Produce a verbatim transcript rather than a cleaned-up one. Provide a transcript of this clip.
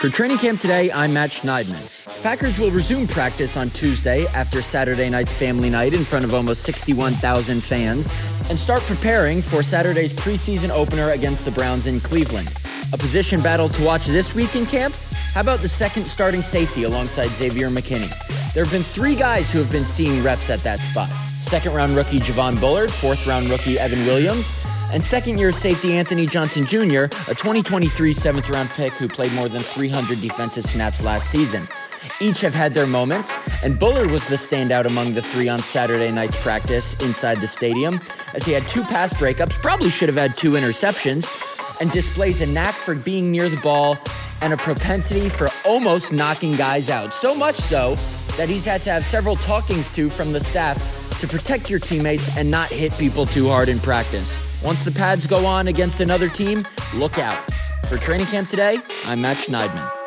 For training camp today, I'm Matt Schneidman. Packers will resume practice on Tuesday after Saturday night's family night in front of almost sixty-one thousand fans and start preparing for Saturday's preseason opener against the Browns in Cleveland. A position battle to watch this week in camp? How about the second starting safety alongside Xavier McKinney? There have been three guys who have been seeing reps at that spot. Second-round rookie Javon Bullard, fourth-round rookie Evan Williams, and second-year safety Anthony Johnson Junior, a twenty twenty-three seventh-round pick who played more than three hundred defensive snaps last season. Each have had their moments, and Bullard was the standout among the three on Saturday night's practice inside the stadium, as he had two pass breakups, probably should have had two interceptions, and displays a knack for being near the ball and a propensity for almost knocking guys out. So much so that he's had to have several talkings to from the staff to protect your teammates and not hit people too hard in practice. Once the pads go on against another team, look out. For training camp today, I'm Matt Schneidman.